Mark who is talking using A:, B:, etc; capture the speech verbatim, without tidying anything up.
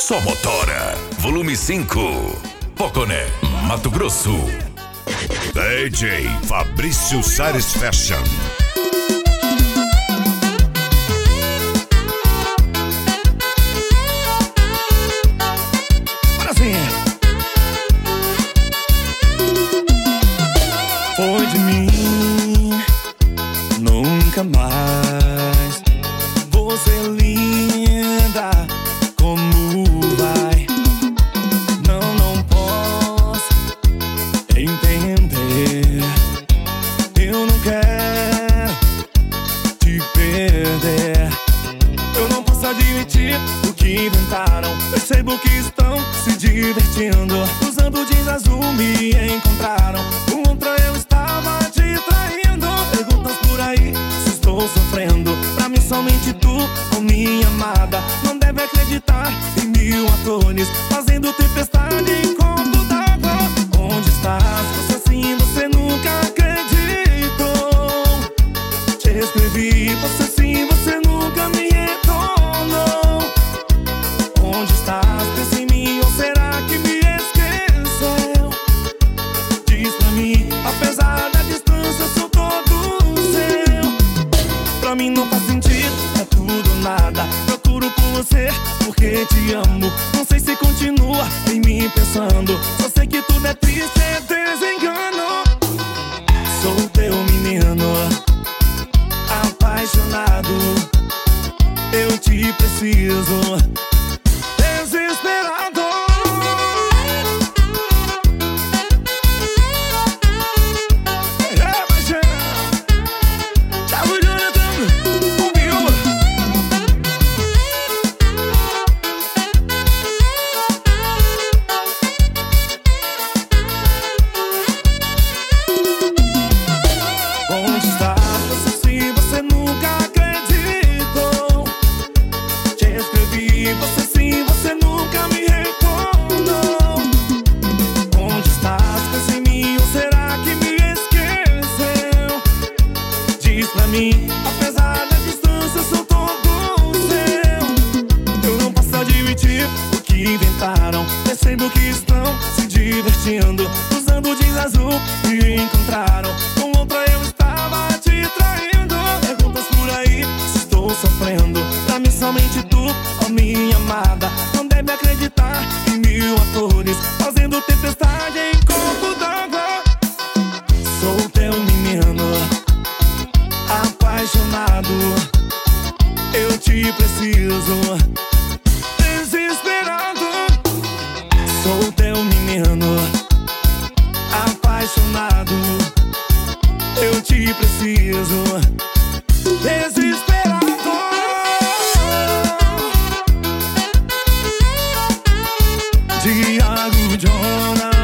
A: Só Motora, volume cinco, Poconé, Mato Grosso. D J Fabrício Sares Fashion.
B: Foi de mim, nunca mais. Você é linda, como vai? Não, não posso entender. Eu não quero te perder. Eu não posso admitir o que inventaram. Percebo que estão se divertindo. Usando jeans azul me encontraram. Com outra eu estava te traindo. Perguntas por aí se estou sofrendo. Pra mim somente tu, oh minha amada. Não deve acreditar em mil atores fazendo tempestade em copo d'água. Onde estás? Você sim, você nunca acreditou. Te escrevi, você sim, você nunca me retornou. Onde estás? Pensa em mim ou será que me esqueceu? Diz pra mim, apesar da distância eu sou todo seu. Pra mim não faz sentido, é tudo ou nada. Procuro por você porque te amo. Não sei se continua em mim pensando. Só sei que tudo é triste, é desengano. Sou teu menino, apaixonado. Eu te preciso, desesperado. É, paixão. Thiago Jonathan, comigo. Onde está? Você sim, você nunca acreditou. Te escrevi, você sim, você nunca me respondeu. Onde estás? Pensa em mim ou será que me esqueceu? Diz pra mim, apesar da distância eu sou todo seu. Eu não posso admitir o que inventaram. Percebo que estão se divertindo. Usando jeans azul me encontraram. Com outra eu estava te traindo. Perguntas por aí se estou sofrendo. Pra mim somente tu, oh minha amada. Não deve acreditar em mil atores fazendo tempestade em copo d'água. Sou teu menino, apaixonado. Eu te preciso, desesperado. Sou teu menino, apaixonado. Eu te preciso, desesperado. Thiago Jonathan.